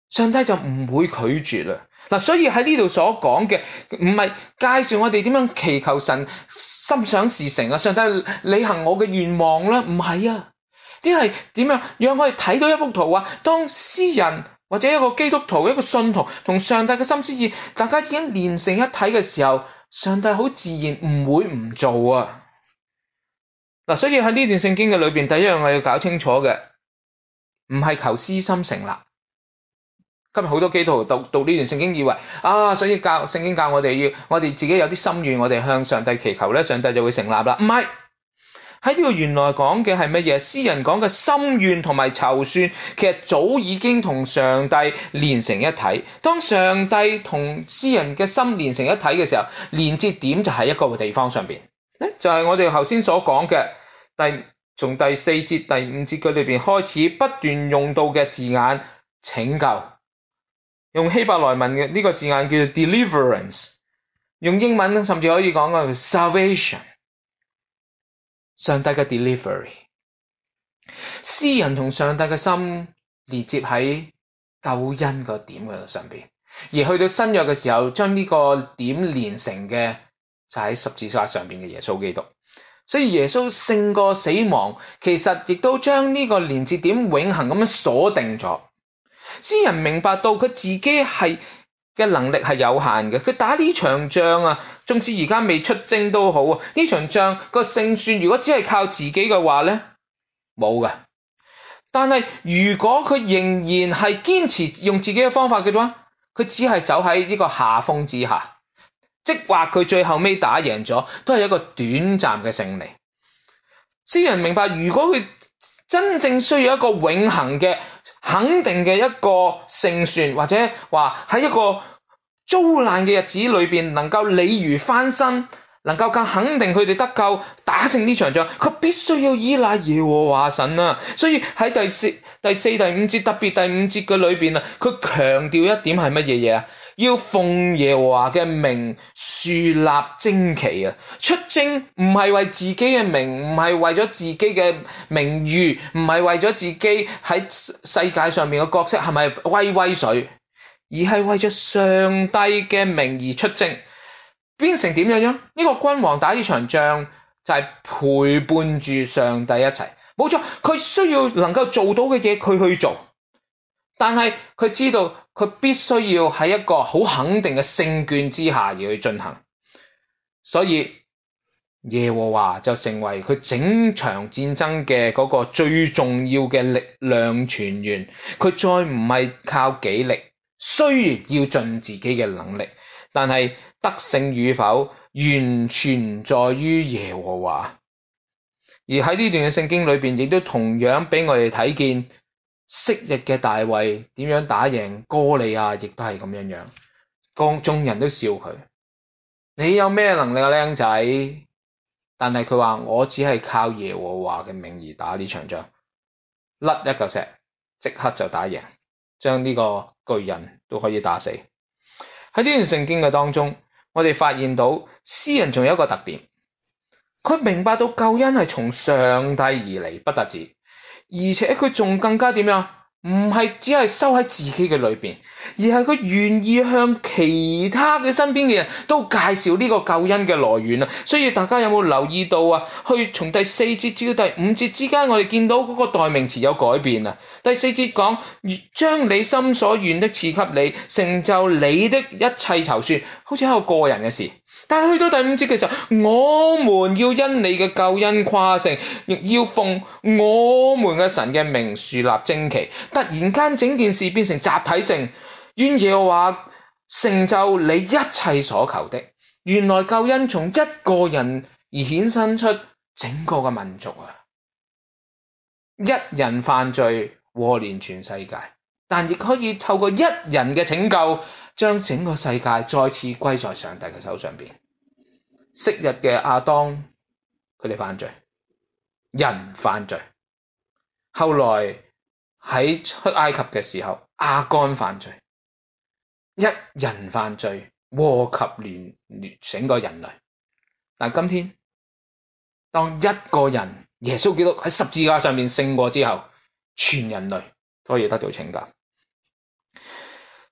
A: 上帝就唔會拒絕啦。嗱，所以喺呢度所講嘅唔係介紹我哋點樣祈求神心想事成啊，上帝履行我嘅願望啦，唔係啊，啲係點樣讓我哋睇到一幅圖啊，當詩人或者一個基督徒一個信徒同上帝嘅心思意，大家已經連成一體嘅時候，上帝好自然唔會唔做啊。嗱，所以喺呢段聖經嘅裏邊，第一樣我要搞清楚嘅，唔係求私心成立。今日好多基督徒讀讀呢段聖經，以為啊，所以教聖經教我哋要，我哋自己有啲心願，我哋向上帝祈求咧，上帝就會成立啦。唔係，喺呢個原來講嘅係乜嘢？詩人講嘅心願同埋籌算，其實早已經同上帝連成一體。當上帝同詩人嘅心連成一體嘅時候，連接點就喺一個地方上邊，就係我哋頭先所講嘅第從第四節第五節嘅裏邊開始不斷用到嘅字眼，拯救。用希伯來文嘅呢個字眼叫做 deliverance， 用英文甚至可以講個 salvation， 上帝嘅 delivery。詩人同上帝嘅心連接喺救恩個點嘅上邊，而去到新約嘅時候，將呢個點連成嘅就喺十字架上邊嘅耶穌基督。所以耶穌勝過死亡，其實亦都將呢個連接點永恆咁樣鎖定咗。詩人明白到佢自己係嘅能力係有限嘅，佢打呢場仗啊，縱使而家未出征都好啊，呢場仗個勝算如果只係靠自己嘅話咧，冇㗎。但係如果佢仍然係堅持用自己嘅方法嘅話，佢只係走喺呢個下風之下，即話佢最後尾打贏咗，都係一個短暫嘅勝利。詩人明白，如果佢真正需要一個永恆嘅肯定嘅一個勝算，或者話喺一個遭難嘅日子裏邊能夠鯉魚翻身，能夠更肯定佢哋得救打勝呢場仗，佢必須要依賴耶和華神啊。所以喺第四、第四、第五節，特別第五節嘅裏邊啊，佢強調一點係乜嘢嘢啊？要奉耶和華嘅名樹立旌旗啊！出征唔係為自己嘅名，唔係為咗自己嘅名譽，唔係為咗自己喺世界上面嘅角色係咪威威水，而係為咗上帝嘅名而出征。變成點樣樣？呢、這個君王打呢場仗就係陪伴住上帝一齊，冇錯，佢需要能夠做到嘅嘢佢去做，但係佢知道佢必須要喺一個好肯定嘅勝券之下而去進行，所以耶和華就成為佢整場戰爭嘅嗰個最重要嘅力量泉源。佢再唔係靠己力，雖然要盡自己嘅能力，但係得勝與否完全在於耶和華。而喺呢段嘅聖經裏邊，亦都同樣俾我哋睇見昔日嘅大衛點樣打贏哥利亞，亦都係咁樣樣。眾眾人都笑佢，你有咩能力啊，靚仔？但係佢話我只係靠耶和華嘅名而打呢場仗，甩一嚿石即刻就打贏，將呢個巨人都可以打死。喺呢段聖經嘅當中，我哋發現到詩人仲有一個特點，佢明白到救恩係從上帝而嚟，不特止，而且佢仲更加點樣？唔係只係收喺自己嘅裏邊，而係佢願意向其他嘅身邊嘅人都介紹呢個救恩嘅來源啊！所以大家有冇留意到啊？去從第四節至到第五節之間，我哋見到嗰個代名詞有改變啊！第四節講將你心所願的賜給你，成就你的一切籌算，好似係一個個人嘅事。但係去到第五節嘅時候，我們要因你嘅救恩誇勝，亦要奉我們嘅神嘅名樹立旌旗。突然間整件事變成集體性，願耶和華成就你一切所求的。原來救恩從一個人而衍生出整個嘅民族啊！一人犯罪禍連全世界，但亦可以透過一人嘅拯救，將整個世界再次歸在上帝嘅手上邊。昔日嘅亞當，佢哋犯罪，人犯罪。後來喺出埃及嘅時候，亞干犯罪，一人犯罪，禍及連連整個人類。但今天，當一個人耶穌基督喺十字架上面勝過之後，全人類都可以得到拯救。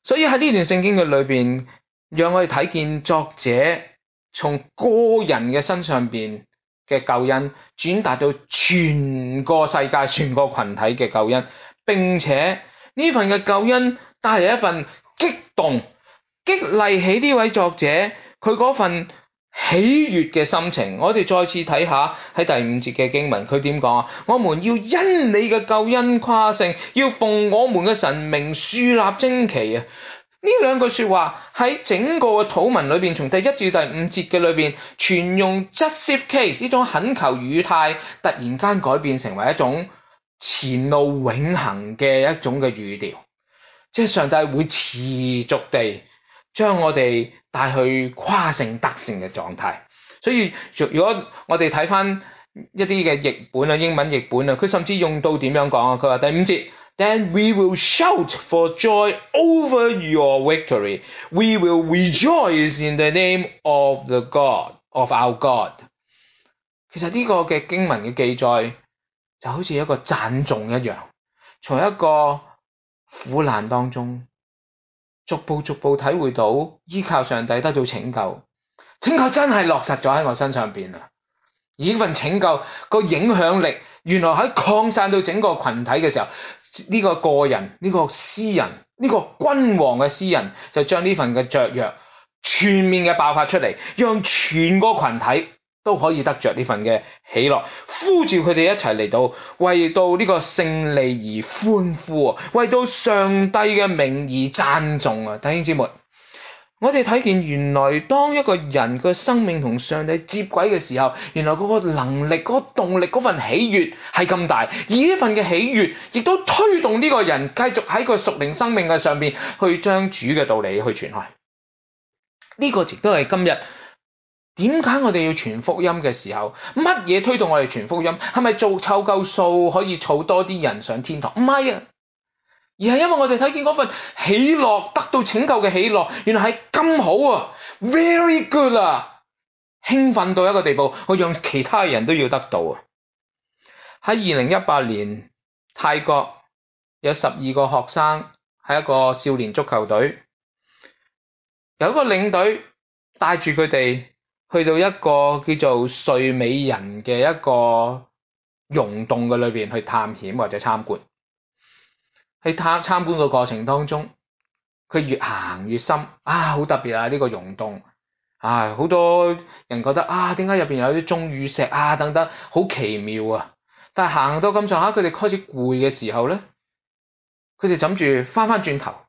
A: 所以喺呢段聖經嘅裏邊，讓我哋睇見作者從個人嘅身上邊嘅救恩，轉達到全個世界、全個群體嘅救恩，並且呢份嘅救恩帶嚟一份激動、激勵起呢位作者佢嗰份喜悅嘅心情。我哋再次睇下喺第五節嘅經文，佢點講啊？我們要因你嘅救恩誇勝，要奉我們嘅神名樹立旌旗啊！呢兩句說話喺整個嘅禱文裏邊，從第一至第五節嘅裏邊，全用 justice case 呢種懇求語態，突然間改變成為一種前路永恆嘅一種嘅語調，即係上帝會持續地將我哋帶去誇勝得勝嘅狀態。所以如果我哋睇翻一啲嘅譯本啊，英文譯本啊，佢甚至用到點樣講啊？佢話第五節 Then we will shout for joy over your victory. We will rejoice in the name of the God of our God. 其實呢個嘅經文嘅記載就好似一個讚頌一樣，從一個苦難當中逐步逐步體會到依靠上帝得到拯救，拯救真係落實咗喺我身上邊啦。而呢份拯救個影響力，原來喺擴散到整個群體嘅時候，呢、這個個人、呢、這個詩人、呢、這個君王嘅詩人，就將呢份嘅雀躍全面嘅爆發出嚟，讓全個群體都可以得着呢份嘅喜樂，呼召佢哋一齊嚟到為到呢個勝利而歡呼啊，為到上帝嘅名而讚頌啊！弟兄姊妹，我哋睇見原來當一個人嘅生命同上帝接軌嘅時候，原來嗰個能力、嗰個動力、嗰份喜悅係咁大，而呢份嘅喜悅亦都推動呢個人繼續喺個屬靈生命嘅上邊去將主嘅道理去傳開。呢、這個亦都係今日點解我哋要傳福音嘅時候，乜嘢推動我哋傳福音？係咪做湊夠數可以儲多啲人上天堂？唔係啊！而係因為我哋睇見嗰份喜樂，得到拯救嘅喜樂，原來係咁好啊 ，very good 啊，興奮到一個地步，我讓其他人都要得到啊！喺二零一八年，泰國有十二個學生喺一個少年足球隊，有一個領隊帶住佢哋去到一個叫做睡美人嘅一個溶洞嘅裏邊去探險或者參觀。喺參參觀嘅過程當中，佢越行越深，啊，好特別啊！呢、這個溶洞，啊，好多人覺得啊，點解入邊有啲鐘乳石啊等等，好奇妙啊！但係行到咁上下，佢哋開始攰嘅時候咧，佢哋諗住翻翻轉頭，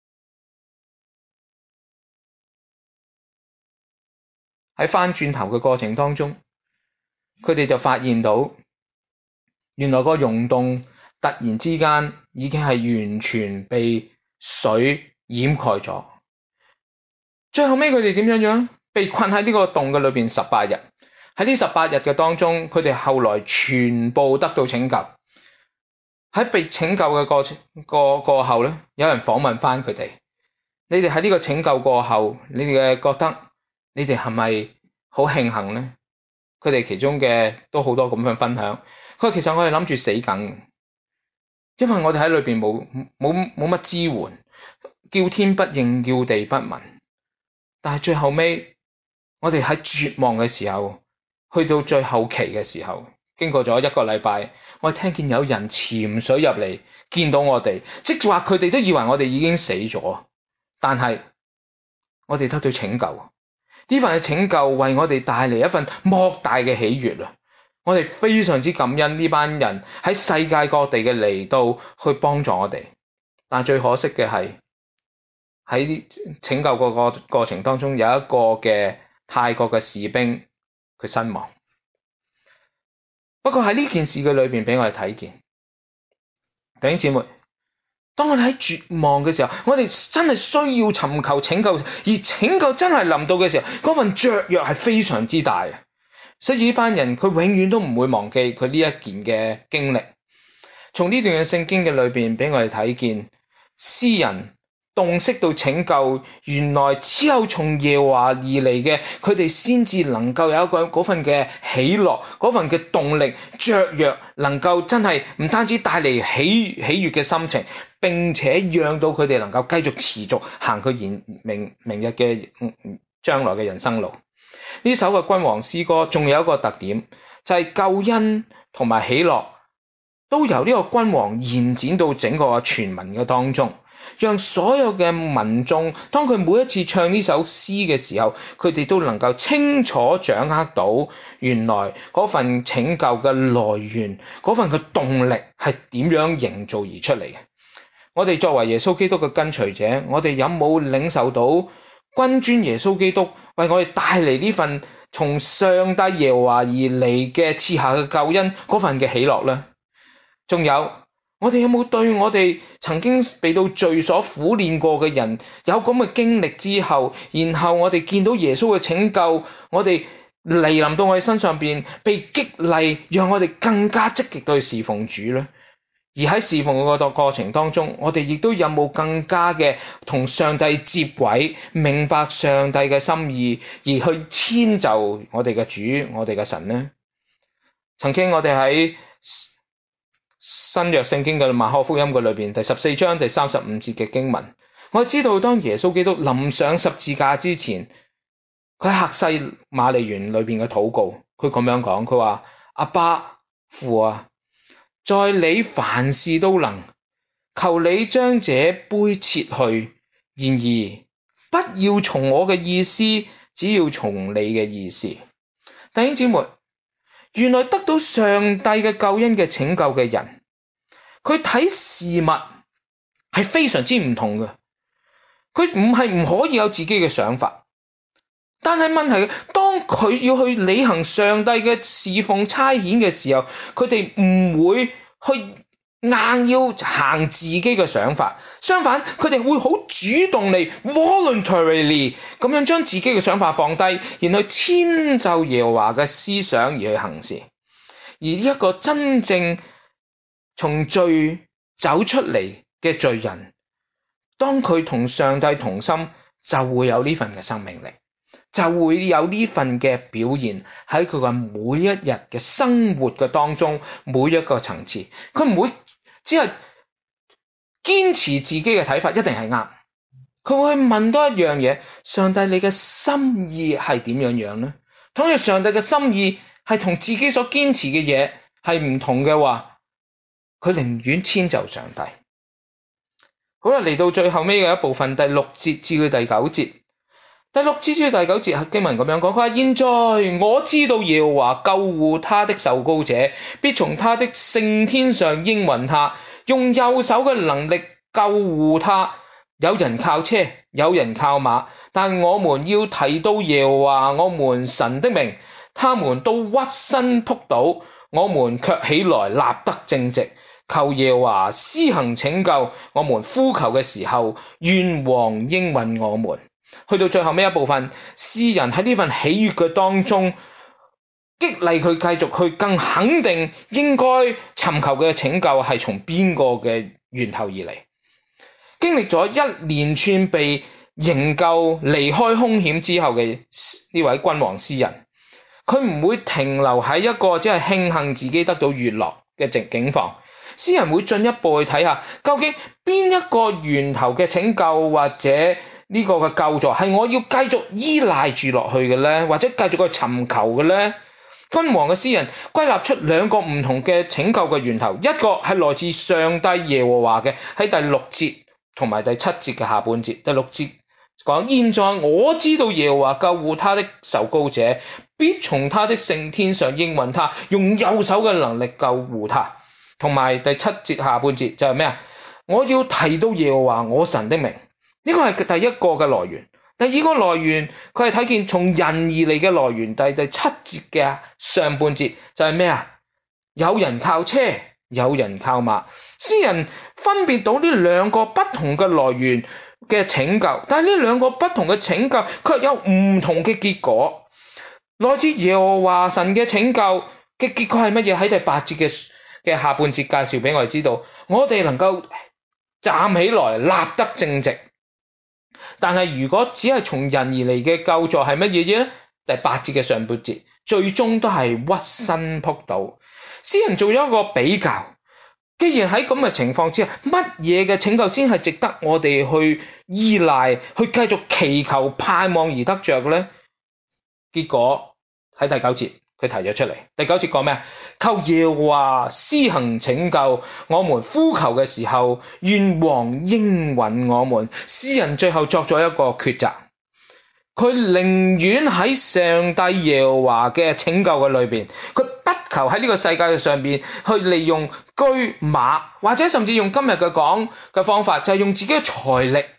A: 喺翻轉頭嘅過程當中，佢哋就發現到，原來個溶洞突然之間已經係完全被水掩蓋咗。最後尾佢哋點樣樣？被困喺呢個洞嘅裏邊十八日。喺呢十八日嘅當中，佢哋後來全部得到拯救。喺被拯救嘅過程過過後咧，有人訪問翻佢哋：你哋喺呢個拯救過後，你哋嘅覺得你哋係咪好慶幸咧？佢哋其中嘅都好多咁樣分享。佢話其實我哋諗住死梗。因為我哋喺裏邊冇冇冇乜支援，叫天不應，叫地不聞。但係最後尾，我哋喺絕望嘅時候，去到最後期嘅時候，經過咗一個禮拜，我聽見有人潛水入嚟，見到我哋，即係話佢哋都以為我哋已經死咗，但係我哋得到拯救。呢份嘅拯救為我哋帶嚟一份莫大嘅喜悅啊！我哋非常之感恩呢班人喺世界各地嘅嚟到去幫助我哋，但最可惜嘅係喺拯救個個過程當中，有一個嘅泰國嘅士兵佢身亡。不過喺呢件事嘅裏邊俾我哋睇見，弟兄姊妹，當我哋喺絕望嘅時候，我哋真係需要尋求拯救，而拯救真係臨到嘅時候，嗰份雀躍係非常之大。所以呢班人佢永遠都唔會忘記佢呢一件嘅經歷。從呢段嘅聖經嘅裏邊俾我哋睇見，詩人洞悉到拯救原來只有從耶和華而嚟嘅，佢哋先至能夠有一個嗰份嘅喜樂，嗰份嘅動力雀躍，能夠真係唔單止帶嚟喜喜悅嘅心情， 並且讓到佢哋能夠繼續持續行佢現明明日嘅將來嘅人生路。呢首嘅君王詩歌仲有一個特點，就係、是、救恩同埋喜樂都由呢個君王延展到整個全民嘅當中，讓所有嘅民眾當佢每一次唱呢首詩嘅時候，佢哋都能夠清楚掌握到原來嗰份拯救嘅來源，嗰份嘅動力係點樣營造而出嚟嘅。我哋作為耶穌基督嘅跟隨者，我哋有冇領受到君尊耶穌基督為我哋帶嚟呢份從上帝耶和華而嚟嘅賜下嘅救恩嗰份嘅喜樂呢？仲有，我哋有冇對我哋曾經被到罪所苦練過嘅人有咁嘅經歷之後，然後我哋見到耶穌嘅拯救，我哋嚟臨到我哋身上邊，被激勵，讓我哋更加積極對侍奉主呢？而喺侍奉嘅個過程當中，我哋亦都有冇更加嘅同上帝接軌，明白上帝嘅心意，而去遷就我哋嘅主，我哋嘅神呢？曾經我哋喺新約聖經嘅馬可福音嘅裏邊第十四章第三十五節嘅經文，我知道當耶穌基督臨上十字架之前，佢喺客西馬尼園裏邊嘅禱告，佢咁樣講，佢話：阿爸父啊，在你凡事都能，求你將這杯撤去，然而不要從我嘅意思，只要從你嘅意思。弟兄姊妹，原來得到上帝嘅救恩嘅拯救嘅人，佢睇事物係非常之唔同嘅，佢唔係唔可以有自己嘅想法，但係問題，當佢要去履行上帝嘅侍奉差遣嘅時候，佢哋唔會去硬要行自己嘅想法，相反佢哋會好主動地 voluntarily 咁樣將自己嘅想法放低，然後遷就耶和華嘅思想而去行事。而呢一個真正從罪走出嚟嘅罪人，當佢同上帝同心，就會有呢份嘅生命力，就會有呢份嘅表現喺佢嘅每一日嘅生活嘅當中，每一個層次，佢唔會只係堅持自己嘅睇法一定係啱，佢會去問多一樣嘢：上帝你嘅心意係點樣樣呢？倘若上帝嘅心意係同自己所堅持嘅嘢係唔同嘅話，佢寧願遷就上帝。好啦，嚟到最後尾嘅一部分，第六節至到第九節。第六節至到第九節係經文咁樣講，佢話：現在我知道耶和華救護他的受膏者，必從他的聖天上應允他，用右手嘅能力救護他。有人靠車，有人靠馬，但我們要提到耶和華我們神的名，他們都屈身仆倒，我們卻起來立得正直。求耶和華施行拯救，我們呼求嘅時候，願王應允我們。去到最後尾一部分，詩人喺呢份喜悅嘅當中，激勵佢繼續去更肯定應該尋求嘅拯救係從邊個嘅源頭而嚟。經歷咗一連串被營救離開兇險之後嘅呢位君王詩人，佢唔會停留喺一個只係慶幸自己得到悅樂嘅境況。詩人會進一步去睇下，究竟邊一個源頭嘅拯救或者呢個嘅救助係我要繼續依賴住落去嘅呢？或者繼續去尋求嘅呢？君王嘅詩人歸納出兩個唔同嘅拯救嘅源頭，一個係來自上帝耶和華嘅，喺第六節同埋第七節嘅下半節。第六節講：現在我知道耶和華救護他的受膏者，必從他的聖天上應允他，用右手嘅能力救護他。同埋第七節下半節就係咩啊？我要提到耶和華我神的名，呢個係第一個嘅來源。第二個來源，佢係睇見從人而嚟嘅來源。第第七節嘅上半節就係咩啊？有人靠車，有人靠馬。詩人分別到呢兩個不同嘅來源嘅拯救，但係呢兩個不同嘅拯救卻有唔同嘅結果。來自耶和華神嘅拯救嘅結果係乜嘢？喺第八節嘅嘅下半節介紹俾我哋知道，我哋能夠站起來立得正直。但係如果只係從人而嚟嘅救助係乜嘢嘢呢？第八節嘅上半節最終都係屈身仆倒。詩人做咗一個比較， 既然喺咁嘅情況之下，乜嘢嘅拯救先係值得我哋去依賴、去繼續祈求、盼望而得着嘅咧？結果喺第九節佢提咗出嚟。第九節講咩？求耶和華施行拯救，我們呼求嘅時候，願王應允我們。詩人最後作咗一個抉擇，佢寧願喺上帝耶和華嘅拯救嘅裏邊，佢不求喺呢個世界嘅上邊去利用車馬，或者甚至用今日嘅講嘅方法，就係用自己嘅財力，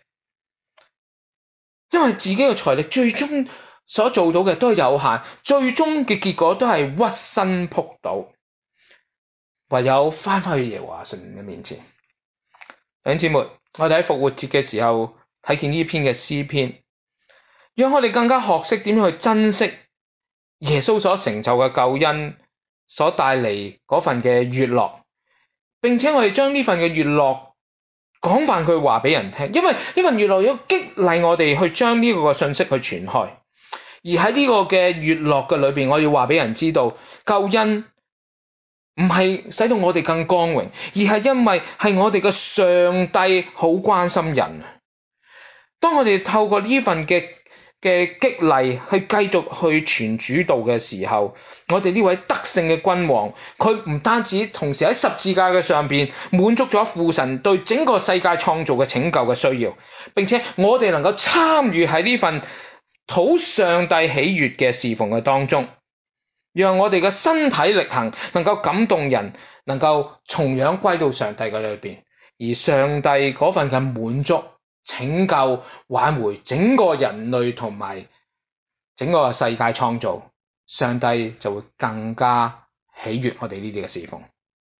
A: 因為自己嘅財力最終所做到嘅都係有限，最終嘅結果都係屈身仆倒，唯有翻返去耶和華神嘅面前。弟兄姊妹，我哋喺復活節嘅時候睇見呢篇嘅詩篇，讓我哋更加學識點樣去珍惜耶穌所成就嘅救恩所帶嚟嗰份嘅悅樂，並且我哋將呢份嘅悅樂廣泛佢話俾人聽，因為呢份悅樂要激勵我哋去將呢個嘅信息去傳開。而喺呢個嘅悅樂嘅裏邊，我要話俾人知道，救恩唔係使到我哋更光榮，而係因為係我哋嘅上帝好關心人。當我哋透過呢份嘅嘅激勵去繼續去傳主道嘅時候，我哋呢位得勝嘅君王，佢唔單止同時喺十字架嘅上邊滿足咗父神對整個世界創造嘅拯救嘅需要，並且我哋能夠參與喺呢份討上帝喜悅嘅侍奉嘅當中，讓我哋嘅身體力行能夠感動人，能夠重樣歸到上帝嘅裏邊，而上帝嗰份嘅滿足、拯救、挽回整個人類同埋整個世界創造，上帝就會更加喜悅我哋呢啲嘅侍奉。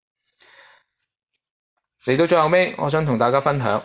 A: 嚟到最後尾，我想同大家分享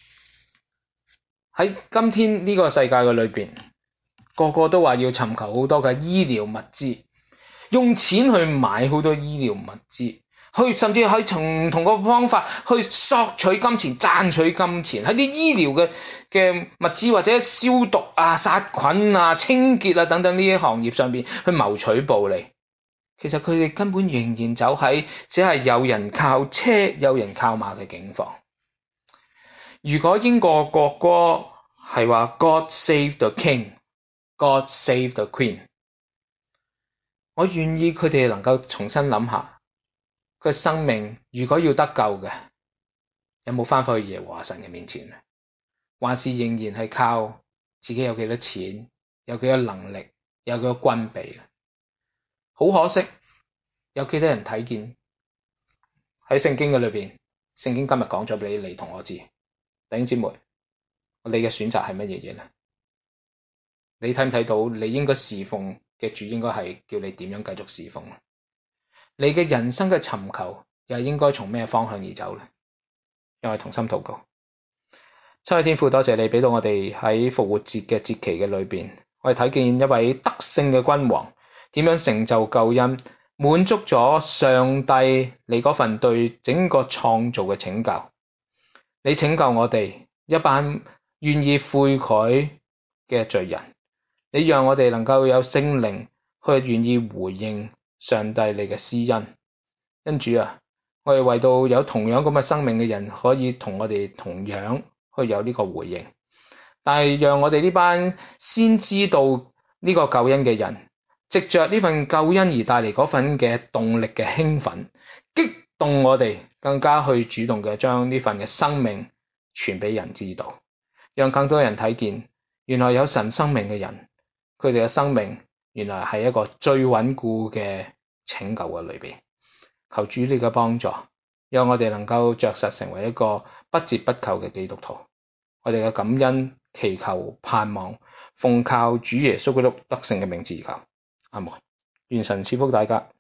A: 喺今天呢個世界嘅裏邊，個個都話要尋求好多嘅醫療物資，用錢去買好多醫療物資，去甚至去從唔同嘅方法去索取金錢、賺取金錢，喺啲醫療嘅嘅物資或者消毒啊、殺菌啊、清潔啊等等呢啲行業上邊去謀取暴利。其實佢哋根本仍然走喺只係有人靠車、有人靠馬嘅境況。如果英國國歌係話 God save the King，God save the Queen， 我願意佢哋能夠重新諗下，佢嘅生命如果要得救嘅，有冇翻返去耶和華神嘅面前，還是仍然係靠自己有幾多錢、有幾多能力、有幾多軍備？好可惜，有幾多人睇見喺聖經嘅裏邊，聖經今日講咗俾你同我知，弟兄姊妹，你嘅選擇係乜嘢嘢咧？你睇唔睇到你應該侍奉嘅主應該係叫你點樣繼續侍奉？你嘅人生嘅尋求又係應該從咩方向而走咧？讓我哋同心禱告。親愛的天父，多謝你俾到我哋喺復活節嘅節期嘅裏邊，我哋睇見一位得勝嘅君王點樣成就救恩，滿足咗上帝你嗰份對整個創造嘅拯救。你拯救我哋一班願意悔改嘅罪人，你讓我哋能夠有聖靈去願意回應上帝你嘅施恩。因主啊，我哋為到有同樣咁嘅生命嘅人可以同我哋同樣去有呢個回應，但係讓我哋呢班先知道呢個救恩嘅人，藉着呢份救恩而帶嚟嗰份嘅動力嘅興奮，激動我哋更加去主動嘅將呢份嘅生命傳俾人知道，讓更多人睇見原來有神生命嘅人，佢哋嘅生命原來係一個最穩固嘅拯救嘅裏邊。求主你嘅幫助，讓我哋能夠着實成為一個不折不扣嘅基督徒。我哋嘅感恩、祈求、盼望，奉靠主耶穌基督得勝嘅名字而求。阿門。願神賜福大家。